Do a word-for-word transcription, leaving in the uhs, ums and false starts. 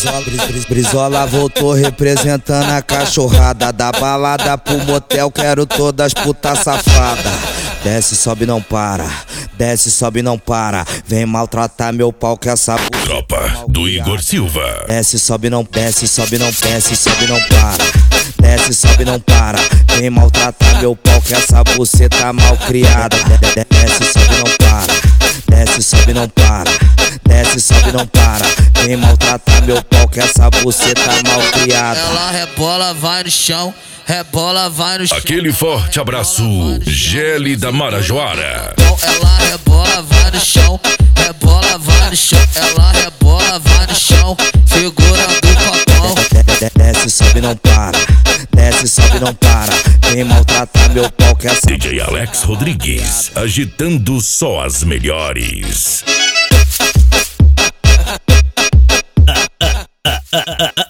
Brizola, bris, Brizola voltou representando a cachorrada. Da balada pro motel, quero todas puta safada. Desce, sobe, não para. Desce, sobe, não para. Vem maltratar meu pau que essa puta. Tropa do Igor Silva. Desce, sobe, não, desce, sobe, não, desce, sobe, não para. Desce, sobe, não para. Vem maltratar meu pau que essa buceta mal criada. Desce, sobe, não para. Desce, sobe, não para. Desce, sobe, não para. Vem maltratar meu pau que essa buceta mal criada. Ela rebola, vai no chão. Rebola, vai no chão. Aquele forte abraço, Gele da Marajoara. Ela rebola, vai no chão. Rebola, vai no chão. Ela rebola, vai no chão. Segurando o copão. Desce, sobe, não para. Desce, sobe, não para. Vem maltratar meu pau que essa. D J Alex Rodrigues, agitando só as melhores.